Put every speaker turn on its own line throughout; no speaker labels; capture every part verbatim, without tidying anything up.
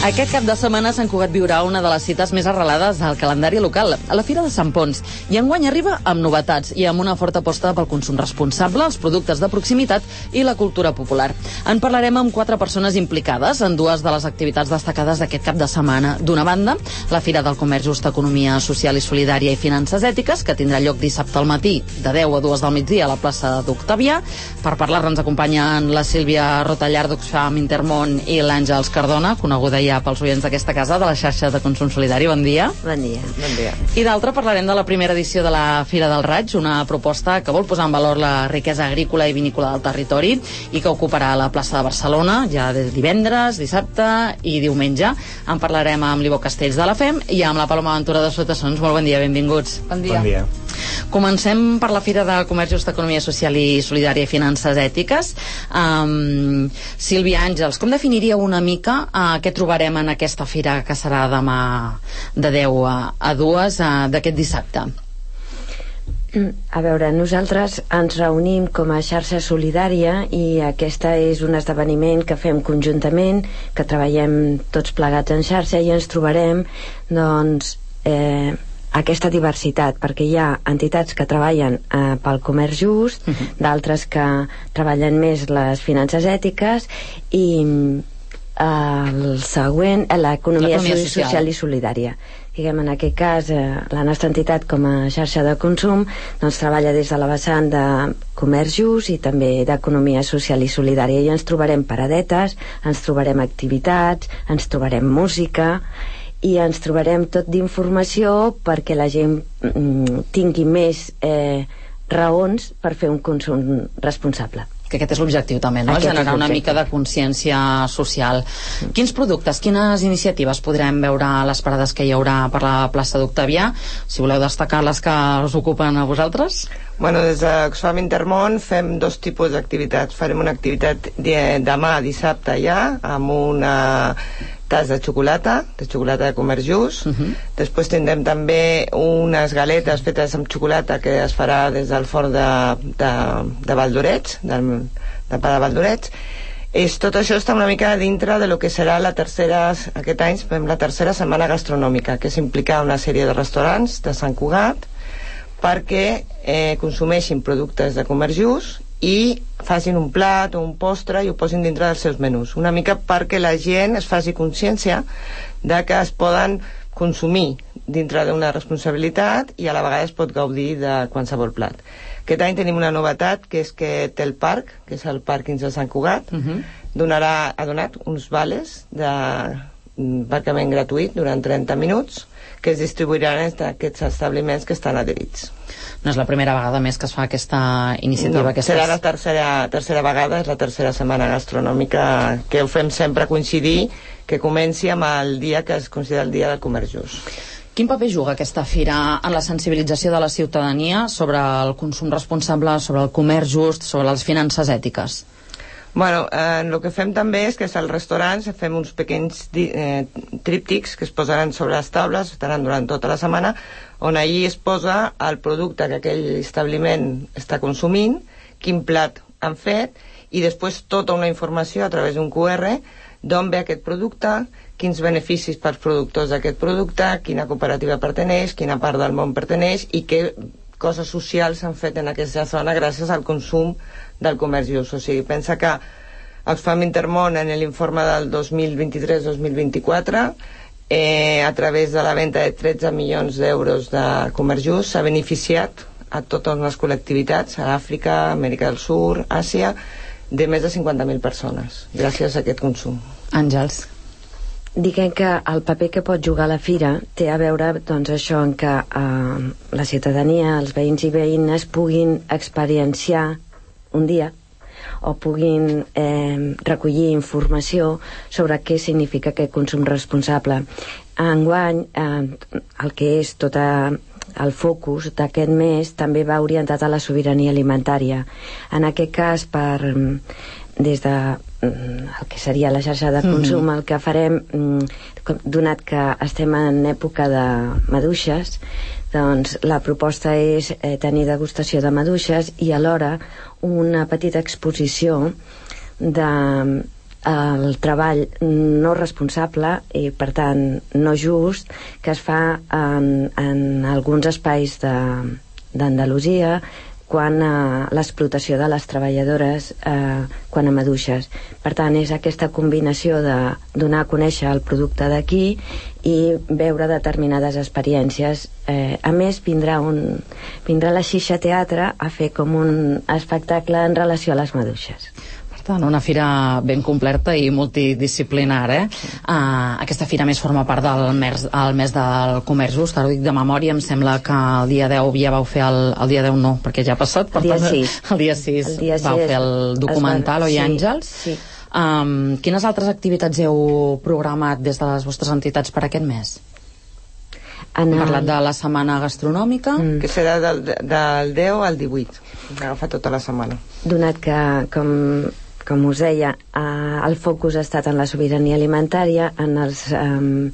Aquest cap de setmana Sant Cugat viurà una de les cites més arrelades al calendari local, a la Fira de Sant Ponç. I enguany arriba amb novetats i amb una forta aposta pel consum responsable, els productes de proximitat i la cultura popular. En parlarem amb quatre persones implicades en dues de les activitats destacades d'aquest cap de setmana. D'una banda, la Fira del Comerç Just, Economia Social i Solidària i Finances Ètiques, que tindrà lloc dissabte al matí de deu a dues del migdia a la plaça d'Octavià. Per parlar-ne ens acompanyen la Sílvia Rotallar d'Oxfam Intermón i l'Àngels Cardona, coneguda ja pels oients d'aquesta casa, de la xarxa de consum solidari. Bon dia.
Bon dia.
Bon dia.
I d'altra parlarem de la primera edició de la Fira del Raig, una proposta que vol posar en valor la riquesa agrícola i vinícola del territori i que ocuparà la plaça de Barcelona ja de divendres, dissabte i diumenge. En parlarem amb l'Ivo Castells de la F E M i amb la Paloma Ventura de Sotessons. Molt bon dia, benvinguts.
Bon dia. Bon dia.
Comencem per la Fira de Comerç Just, Economia Social i Solidària i Finances Ètiques. Um, Sílvia, Àngels, com definiríeu una mica uh, què trobarem en aquesta fira que serà demà de deu a dues uh, d'aquest dissabte?
A veure, nosaltres ens reunim com a xarxa solidària i aquesta és un esdeveniment que fem conjuntament, que treballem tots plegats en xarxa i ens trobarem doncs eh, aquesta diversitat, perquè hi ha entitats que treballen eh, pel comerç just, uh-huh. d'altres que treballen més les finances ètiques i eh, el següent, eh, l'economia social. social i solidària. Diguem, en aquest cas, eh, la nostra entitat com a xarxa de consum doncs treballa des de la vessant de comerç just i també d'economia social i solidària, i ens trobarem paradetes, ens trobarem activitats, ens trobarem música i ens trobarem tot d'informació perquè la gent mm, tingui més eh, raons per fer un consum responsable.
Que aquest és l'objectiu també, no?
Aquest
Generar una mica de consciència social. Mm. Quins productes, quines iniciatives podrem veure a les parades que hi haurà per la plaça d'Octavià? Si voleu destacar les que us ocupen a vosaltres.
Bueno, des d'Oxfam Intermón fem dos tipus d'activitats. Farem una activitat de, demà dissabte ja, amb una tas de xocolata, de xocolata de comerç just. Uh-huh. Després tindrem també unes galetes fetes amb xocolata que es farà des del forn de, de, de Valdorets, del, de pa de Valdorets. És, tot això està una mica dintre de lo que serà la tercera, aquest any fem la tercera setmana gastronòmica, que és implicar una sèrie de restaurants de Sant Cugat perquè eh, consumeixin productes de comerç just i facin un plat o un postre i ho posin dintre dels seus menús, una mica perquè la gent es faci consciència de que es poden consumir dintre d'una responsabilitat i a la vegada es pot gaudir de qualsevol plat. Aquest any tenim una novetat, que és que té el parc, que és el pàrquing de Sant Cugat, uh-huh. donarà, ha donat uns vales d'aparcament gratuït durant trenta minuts que es distribuiran en aquests establiments que estan adherits.
No és la primera vegada més que es fa aquesta iniciativa.
No,
aquesta
serà
és...
la tercera, tercera vegada, és la tercera setmana gastronòmica que ho fem sempre coincidir, que comenci amb el dia que es considera el dia del comerç just.
Quin paper juga aquesta fira en la sensibilització de la ciutadania sobre el consum responsable, sobre el comerç just, sobre les finances ètiques?
Bueno, eh, el que fem també és que als restaurants fem uns pequeños eh, tríptics que es posaran sobre les taules, estaran durant tota la setmana, on allí es posa el producte que aquell establiment està consumint, quin plat han fet, i després tota una informació a través d'un Q R d'on ve aquest producte, quins beneficis pels productors d'aquest producte, quina cooperativa perteneix, quina part del món perteneix i què coses socials s'han fet en aquesta zona gràcies al consum del comerç just. O sigui, pensa que Oxfam Intermón en l'informe del dos mil vint-i-tres dos mil vint-i-quatre eh, a través de la venda de tretze milions d'euros de comerç just s'ha beneficiat a totes les col·lectivitats, a Àfrica, Amèrica del Sud, Àsia, de més de cinquanta mil persones gràcies a aquest consum.
Àngels.
Diguem que el paper que pot jugar la fira té a veure doncs això en què eh, la ciutadania, els veïns i veïnes puguin experienciar un dia o puguin eh, recollir informació sobre què significa aquest consum responsable. Enguany eh, el que és tot el focus d'aquest mes també va orientat a la sobirania alimentària. En aquest cas, per des de el que seria la xarxa de consum, mm-hmm. el que farem, donat que estem en època de maduixes, doncs la proposta és eh, tenir degustació de maduixes i alhora una petita exposició de el treball no responsable i per tant no just que es fa en, en alguns espais d'Andalusia quan eh, l'explotació de les treballadores eh, quan a maduixes. Per tant, és aquesta combinació de donar a conèixer el producte d'aquí i veure determinades experiències. Eh, a més, vindrà, un, vindrà la Xixa Teatre a fer com un espectacle en relació a les maduixes.
Una fira ben completa i multidisciplinar, eh? Uh, aquesta fira més forma part del mes, el mes del comerç just, ara ho dic de memòria, em sembla que el dia deu ja vau fer el, el dia deu no, perquè ja ha passat, per
el dia
tant,
sis.
El dia sis el dia vau sis fer el documental, oi, sí, Àngels?
Sí.
Um, quines altres activitats heu programat des de les vostres entitats per aquest mes? Hem el... parlat de la setmana gastronòmica,
mm. que serà del, del deu al divuit, agafa tota la setmana.
Donat que, com com us deia, eh, el focus ha estat en la sobirania alimentària, en els eh,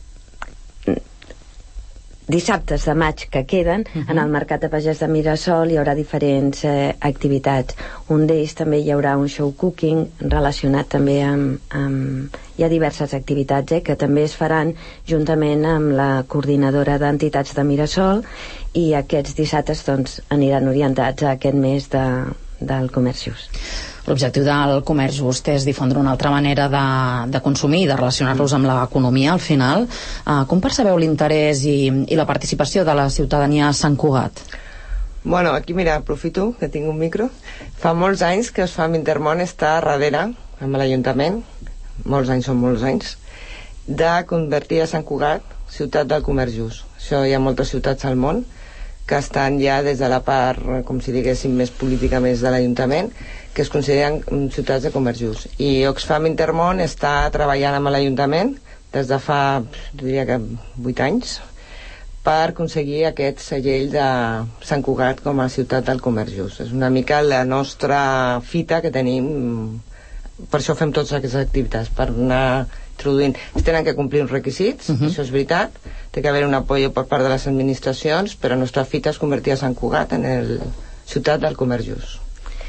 dissabtes de maig que queden, uh -huh. en el Mercat de Pagès de Mirasol hi haurà diferents eh, activitats. Un d'ells també hi haurà un show cooking relacionat també amb... amb hi ha diverses activitats eh, que també es faran juntament amb la coordinadora d'entitats de Mirasol, i aquests dissabtes doncs, aniran orientats a aquest mes de, del comerç just.
L'objectiu del comerç just és difondre una altra manera de, de consumir i de relacionar-los amb l'economia al final. Uh, com percebeu l'interès i, i la participació de la ciutadania a Sant Cugat?
Bueno, aquí mira, aprofito que tinc un micro. Fa molts anys que es fa Intermón està darrere amb l'Ajuntament, molts anys són molts anys, de convertir a Sant Cugat ciutat del comerç just. Això hi ha moltes ciutats al món que estan ja des de la part, com si diguéssim, més política més de l'Ajuntament, que es consideren ciutats de comerç just. I Oxfam Intermón està treballant amb l'Ajuntament des de fa, diria que vuit anys, per aconseguir aquest segell de Sant Cugat com a ciutat del comerç just. És una mica la nostra fita que tenim, per això fem totes aquestes activitats, per anar introduint. Es tenen que complir uns requisits, uh-huh. això és veritat, té que haver un apoyo per part de les administracions, però la nostra fita és convertir a Sant Cugat en el ciutat del comerç just.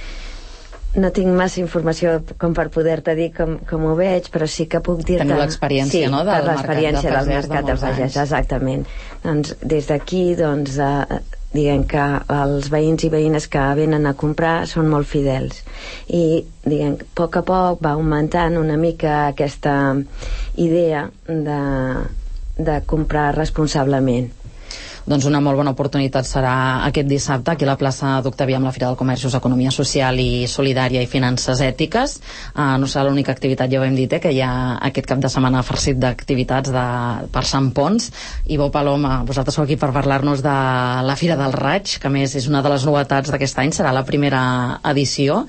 No tinc massa informació com per poder-te dir com, com ho veig, però sí que puc dir-te...
Teniu l'experiència,
sí,
no? Del
l'experiència del mercat de Pagès, exactament. Doncs des d'aquí, doncs, eh, diguem que els veïns i veïnes que venen a comprar són molt fidels. I, diguem, a poc a poc va augmentant una mica aquesta idea de, de comprar responsablement.
Doncs una molt bona oportunitat serà aquest dissabte aquí a la plaça d'Octavià amb la Fira del Comerç Just, Economia Social i Solidària i Finances Ètiques. Uh, no serà l'única activitat, ja ho hem dit, eh, que hi ha aquest cap de setmana farcit d'activitats de, per Sant Ponç. I Bo Paloma, vosaltres sou aquí per parlar-nos de la Fira del Raig, que a més és una de les novetats d'aquest any, serà la primera edició.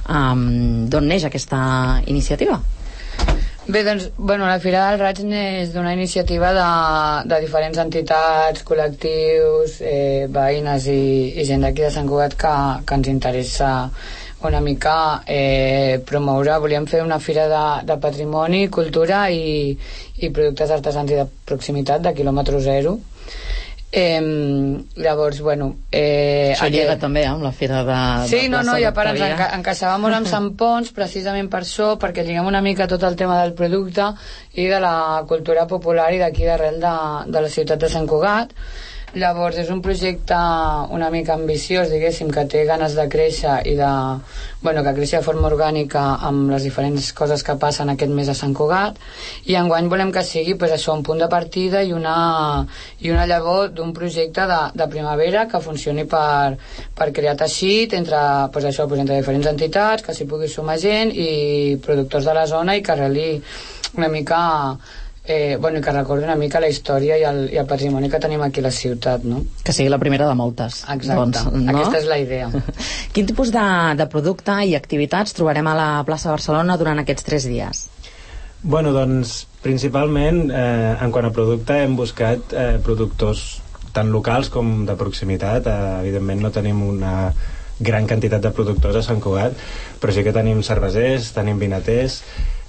Um, d'on neix aquesta iniciativa?
Bé, doncs, bueno, la Fira del Raig és d'una iniciativa de, de diferents entitats, col·lectius, eh, veïnes i, i gent d'aquí de Sant Cugat que, que ens interessa una mica eh, promoure. Volíem fer una fira de, de patrimoni, cultura i, i productes artesans i de proximitat de quilòmetre zero. Eh, llavors, bueno eh,
això llega aquest... també amb la fira de,
sí,
de
no, no, i a part ens enca encaixava molt amb Sant Ponç precisament per això, perquè lliguem una mica tot el tema del producte i de la cultura popular i d'aquí d'arrel de, de la ciutat de Sant Cugat. Llavors és un projecte una mica ambiciós, diguéssim, que té ganes de créixer i de, bueno, que creixi de forma orgànica amb les diferents coses que passen aquest mes a Sant Cugat, i enguany volem que sigui pues, això, un punt de partida i una, i una llavor d'un projecte de, de primavera que funcioni per, per crear teixit entre, pues, això, pues, entre diferents entitats, que s'hi pugui sumar gent i productors de la zona i que arreli una mica Eh, bueno, i que recordi una mica la història i el, i el patrimoni que tenim aquí a la ciutat, no?
Que sigui la primera de moltes.
Exacte,
doncs, no?
Aquesta és la idea.
Quin tipus de, de producte i activitats trobarem a la plaça de Barcelona durant aquests tres dies?
Bueno, doncs, principalment, eh, en quant a producte, hem buscat eh, productors tant locals com de proximitat. Eh, evidentment no tenim una gran quantitat de productors a Sant Cugat, però sí que tenim cervesers, tenim vinaters,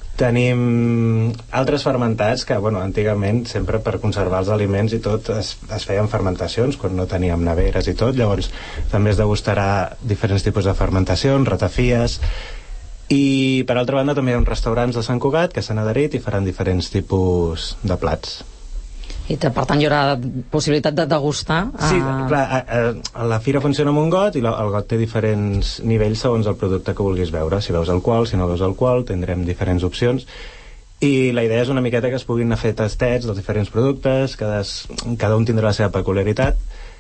tenim altres fermentats que, bueno, antigament sempre per conservar els aliments i tot es, es feien fermentacions quan no teníem neveres i tot, llavors també es degustarà diferents tipus de fermentacions, ratafies, I per altra banda també hi ha uns restaurants de Sant Cugat que s'han adherit i faran diferents tipus de plats.
I per tant hi haurà possibilitat de degustar?
Sí, clar, a, a, la fira funciona amb un got i la, el got té diferents nivells segons el producte que vulguis veure. Si veus alcohol, si no veus alcohol, tindrem diferents opcions. I la idea és una miqueta que es puguin anar a fer tastets dels diferents productes, cada, cada un tindrà la seva peculiaritat,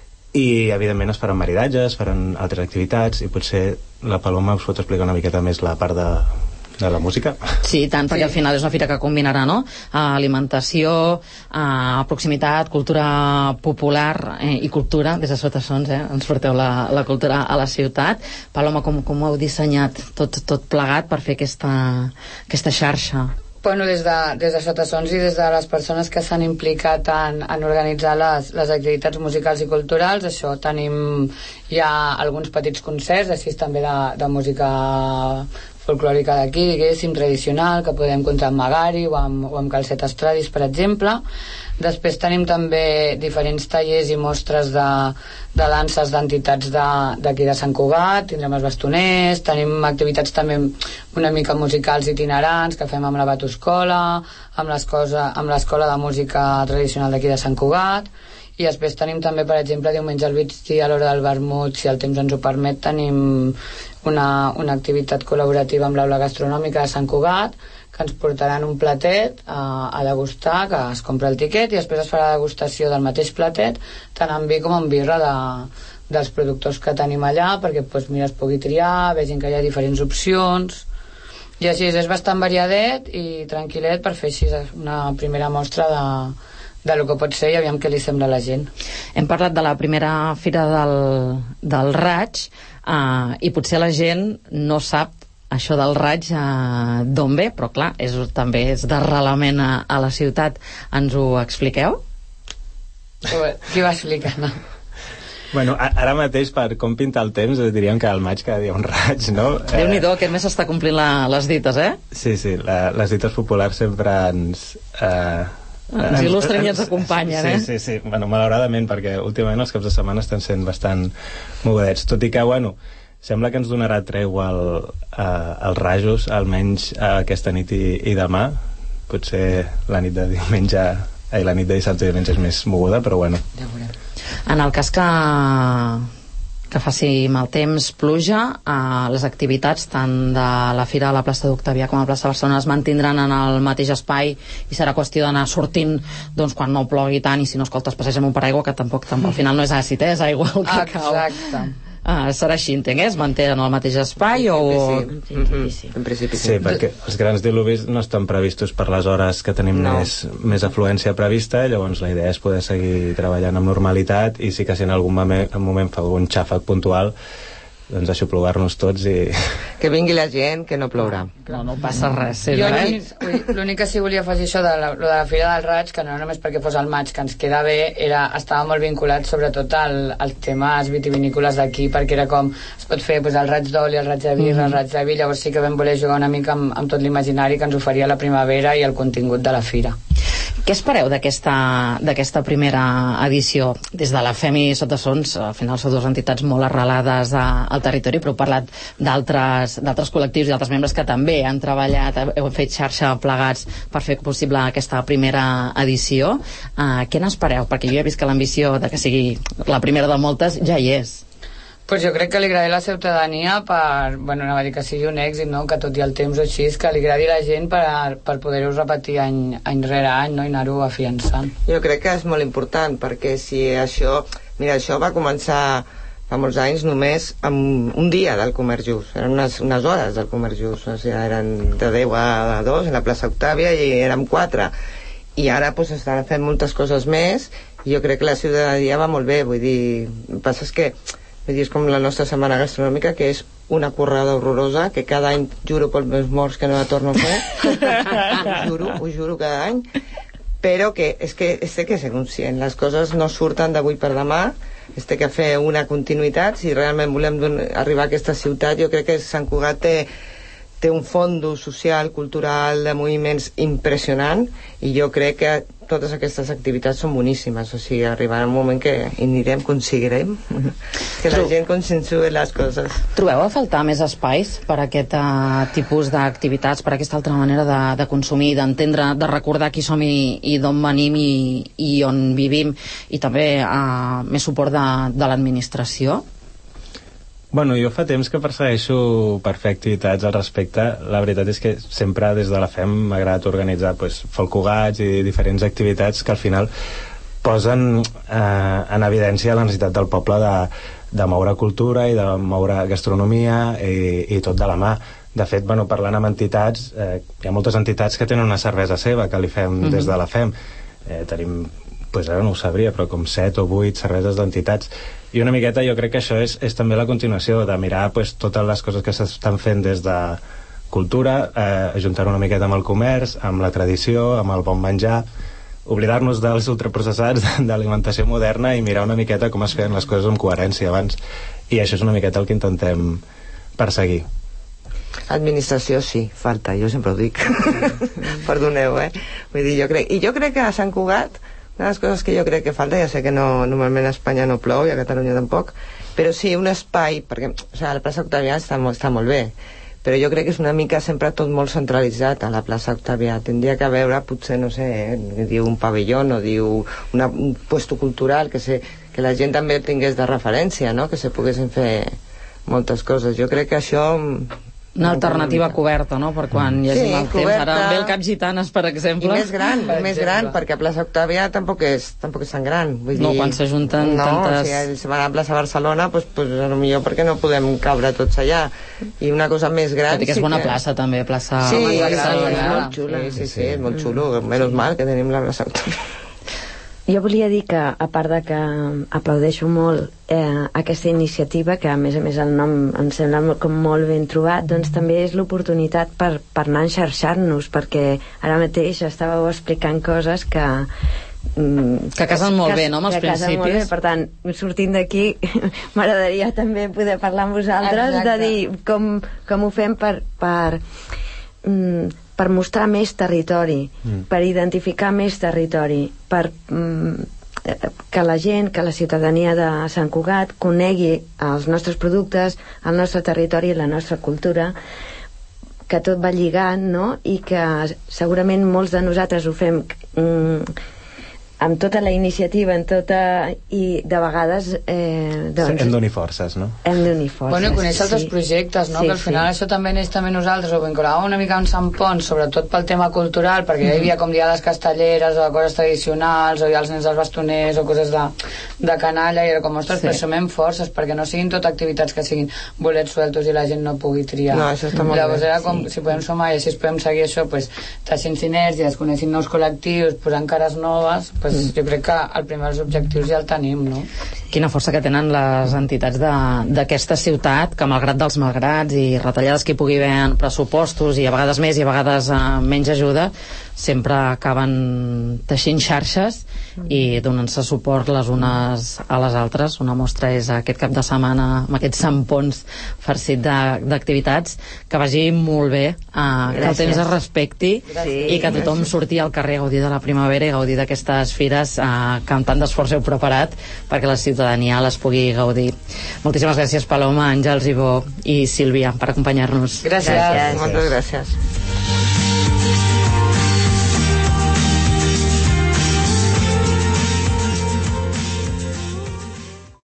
i evidentment es faran maridatges, faran altres activitats, i potser la Paloma us pot explicar una miqueta més la part de, de la música.
Sí, tant, perquè sí. Al final és una fira que combinarà, no?, alimentació, eh, proximitat, cultura popular eh, i cultura, des de Sotassons, eh? Ens porteu la, la cultura a la ciutat. Paloma, com, com ho heu dissenyat tot, tot plegat per fer aquesta, aquesta xarxa?
Bueno, des de, des de Sotassons i des de les persones que s'han implicat en, en organitzar les, les activitats musicals i culturals, això tenim ja alguns petits concerts, així també de, de música folclòrica d'aquí, diguéssim, tradicional, que podem encontrar amb Magari o amb, o amb Calcetes Tradis, per exemple. Després tenim també diferents tallers i mostres de, de danses d'entitats d'aquí de, de Sant Cugat, tindrem els bastoners, tenim activitats també una mica musicals itinerants que fem amb la Batoscola, amb l'Escola de Música Tradicional d'aquí de Sant Cugat, i després tenim també, per exemple, diumenge al migdia a l'hora del vermut, si el temps ens ho permet, tenim una, una activitat col·laborativa amb l'aula gastronòmica de Sant Cugat, que ens portaran un platet a, a degustar, que es compra el tiquet i després es farà la degustació del mateix platet, tant en vi com en birra de, dels productors que tenim allà, perquè pues, mira, es pugui triar, vegin que hi ha diferents opcions, i així és bastant variadet i tranquil·let per fer així una primera mostra de, de lo que pot ser i aviam què li sembla a la gent.
Hem parlat de la primera fira del, del Raig, eh, i potser la gent no sap això del Raig eh, d'on ve, però clar, és, també és d'arrelament a, a la ciutat. Ens ho expliqueu?
Qui va explicant?
Bueno, ara mateix, per com pinta el temps, diríem que al maig cada dia un raig, no?
Déu-n'hi-do, aquest mes s'està complint la, les dites, eh?
Sí, sí, la, les dites populars sempre ens... Eh,
ens il·lustren i ens acompanyen,
sí,
eh?
Sí, sí, bueno, malauradament, perquè últimament els caps de setmana estan sent bastant mogudets, tot i que, bueno, sembla que ens donarà tregua el, eh, els rajos, almenys eh, aquesta nit i, i demà. Potser la nit de diumenge, eh, la nit de dissabte i diumenge és més moguda, però bueno.
Ja veurem.
En el cas que, que faci mal temps, pluja, eh, les activitats tant de la Fira a la plaça d'Octavià com a la plaça de Barcelona es mantindran en el mateix espai i serà qüestió d'anar sortint doncs, quan no plogui tant, i si no, escolta, es passeja amb un paraigua, que tampoc, tampoc al final no és àcid, eh? És aigua el que cau.
Exacte.
Ah, serà així, entenc, eh? Es mantenen al mateix espai o...
Sí, sí. Mm-hmm. sí. En principi sí.
Sí, perquè els grans diluvis no estan previstos per les hores que tenim no. més, més afluència prevista, llavors la idea és poder seguir treballant amb normalitat, i sí que si en algun moment, en moment fa algun xàfec puntual, doncs aixoplugar-nos tots i...
Que vingui la gent, que no plourà.
No, no passa res. Sí,
jo l'únic que sí volia afegir això de la, de la Fira del Raig, que no només perquè fos al maig, que ens queda bé, era, estava molt vinculat sobretot al, als temes vitivinícoles d'aquí, perquè era com, es pot fer pues, el raig d'oli, el raig de birra, mm-hmm. el raig de vi, llavors sí que vam voler jugar una mica amb, amb tot l'imaginari que ens oferia la primavera i el contingut de la fira.
Què espereu d'aquesta primera edició? Des de la FEMI i Sotassons, al final són dues entitats molt arrelades a, al territori, però heu parlat d'altres col·lectius i d'altres membres que també han treballat, heu fet xarxa plegats per fer possible aquesta primera edició. Uh, què n'espereu? Perquè jo he vist que l'ambició de que sigui la primera de moltes ja hi és.
Pues jo crec que li agradi a la ciutadania per, bueno, anava a dir que sigui un èxit, no? Que tot i el temps o així, que li agradi a la gent per, per poder-ho repetir any, any rere any, no? I anar-ho afiançant.
Jo crec que és molt important, perquè si això... Mira, això va començar fa molts anys només amb un dia del Comerç Just, eren unes, unes hores del Comerç Just, o sigui, eren de deu a dos en la plaça Octàvia i érem quatre, i ara pues, estan fent moltes coses més, i jo crec que la ciutadania va molt bé, vull dir, el que passa és que vull dir, és com la nostra setmana gastronòmica, que és una currada horrorosa, que cada any juro pels meus morts que no la torno a fer. ho juro, ho juro cada any. Però que és que es té que ser conscient. Les coses no surten d'avui per demà, es té que fer una continuïtat. Si realment volem arribar a aquesta ciutat, jo crec que Sant Cugat té, té un fons social, cultural, de moviments impressionant, i jo crec que totes aquestes activitats són boníssimes, o sigui, arribarà un moment que hi anirem, aconseguirem que la gent consensue les coses.
Trobeu a faltar més espais per a aquest uh, tipus d'activitats, per a aquesta altra manera de, de consumir, d'entendre, de recordar qui som i, i d'on venim i, i on vivim, i també uh, més suport de, de l'administració?
Bueno, jo fa temps que persegueixo per fer activitats al respecte. La veritat és que sempre des de la F E M m'ha agradat organitzar pues, folcogats i diferents activitats que al final posen eh, en evidència la necessitat del poble de, de moure cultura i de moure gastronomia i, i tot de la mà. De fet, bueno, parlant amb entitats, eh, hi ha moltes entitats que tenen una cervesa seva que li fem mm-hmm. des de la F E M. Eh, tenim, pues ara no ho sabria, però com set o vuit cerveses d'entitats. I una miqueta jo crec que això és, és també la continuació de mirar pues, totes les coses que s'estan fent des de cultura, eh, ajuntar una miqueta amb el comerç, amb la tradició, amb el bon menjar, oblidar-nos dels ultraprocessats, d'alimentació moderna i mirar una miqueta com es feien les coses amb coherència abans. I això és una miqueta el que intentem perseguir.
Administració sí, falta, jo sempre ho dic. Perdoneu, eh? Vull dir, jo crec, i jo crec que a Sant Cugat una de les coses que jo crec que falta, ja sé que no, normalment a Espanya no plou i a Catalunya tampoc, però sí un espai, perquè o sigui, la plaça Octavià està, està molt bé, però jo crec que és una mica sempre tot molt centralitzat a la plaça Octavià. Tindria que haver, potser, no sé, eh, diu un pavelló o diu una, un puesto cultural, que, se, que la gent també tingués de referència, no? Que se poguessin fer moltes coses. Jo crec que això...
Una alternativa coberta, no?, per quan hi hagi
sí,
mal temps. Ara ve el Cap Gitanes, per exemple.
I més gran, per més gran, perquè a plaça Octavià tampoc és, tampoc és tan gran. Vull
no,
dir,
quan s'ajunten
no,
tantes...
No, si ells van a plaça Barcelona, doncs, pues, pues, potser perquè no podem cabre tots allà. I una cosa més gran...
Tot i que és
sí
bona
que...
plaça, també, plaça...
Sí,
sí,
és molt xula. Sí, sí, sí, és molt xulo. Menys mal que tenim la plaça Octavià.
Jo volia dir que, a part de que aplaudeixo molt eh, aquesta iniciativa, que a més a més el nom em sembla com molt ben trobat, doncs també és l'oportunitat per, per anar a enxarxar-nos, perquè ara mateix estàveu explicant coses que...
Mm, que casen molt bé, no?, amb els principis. Molt bé.
Per tant, sortint d'aquí m'agradaria també poder parlar amb vosaltres. Exacte. De dir com, com ho fem per... per mm, per mostrar més territori, mm. per identificar més territori, per mm, que la gent, que la ciutadania de Sant Cugat conegui els nostres productes, el nostre territori i la nostra cultura, que tot va lligant, no?, i que segurament molts de nosaltres ho fem mm, amb tota la iniciativa, en tota... i de vegades... Eh, doncs,
hem d'unir forces, no?
Hem d'unir forces,
bueno, conèixer
sí.
altres projectes, no?
Sí,
que al final sí. Això també neix també nosaltres, ho vinculàvem una mica amb Sant Pons, sobretot pel tema cultural, perquè mm-hmm. hi havia com diades castelleres o coses tradicionals, o hi ha els nens dels bastoners o coses de, de canalla, i era com, ostres, sí. però sumem forces, perquè no siguin tot activitats que siguin bolets sueltos i la gent no pugui triar.
No, això està molt
Llavors
bé.
Era com, sí. si podem sumar i així podem seguir això, pues, teixint sinergies, coneixent nous col·lectius, posant cares noves, pues, mm. jo crec que el primer dels objectius ja el tenim, no?
Quina força que tenen les entitats d'aquesta ciutat, que malgrat dels malgrats i retallades que hi pugui haver en pressupostos i a vegades més i a vegades eh, menys ajuda, sempre acaben teixint xarxes i donant-se suport les unes a les altres. Una mostra és aquest cap de setmana amb aquest Sant Pons farcit d'activitats. Que vagi molt bé, eh, que el temps es respecti. Gràcies. I que tothom surti al carrer a gaudir de la primavera i gaudir d'aquestes fires eh, que amb tant d'esforç heu preparat perquè la ciutadania les pugui gaudir. Moltíssimes gràcies, Paloma, Àngels, Ibó i Sílvia, per acompanyar-nos.
Gràcies.
Gràcies. Moltes gràcies.